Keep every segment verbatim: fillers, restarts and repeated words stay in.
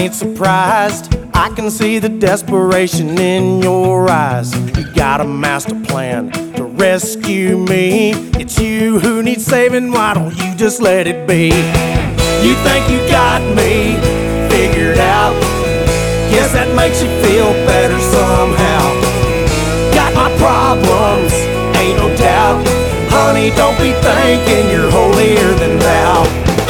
ain't surprised. I can see the desperation in your eyes. You got a master plan to rescue me. It's you who needs saving, why don't you just let it be? You think you got me figured out. Guess that makes you feel better somehow. Got my problems, ain't no doubt. Honey, don't be thinking you're holier than thou.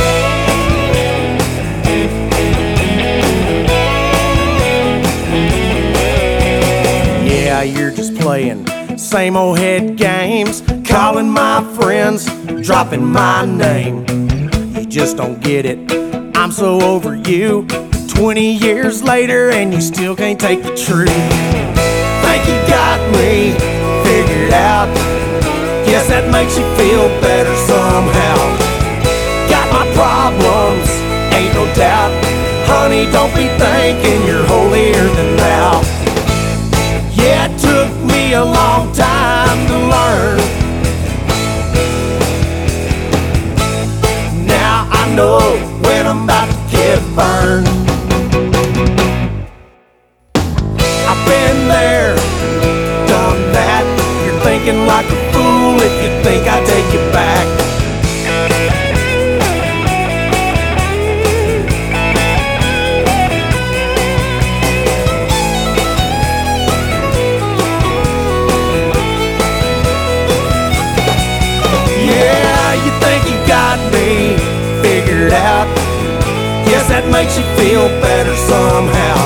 Yeah, you're just playing same old head games, calling my friends, dropping my name. You just don't get it, I'm so over you. Twenty years later and you still can't take the truth. Think you got me figured out. Guess that makes you feel better somehow. Got my problems, ain't no doubt. Honey, don't be thinking you're holier than thou. Yeah, it took me a long time to learn. Now I know when I'm about to get burned. I've been there, done that. You're thinking like a fool if you think I take you back. Yeah, you think you got me figured out. Guess that makes you feel better somehow.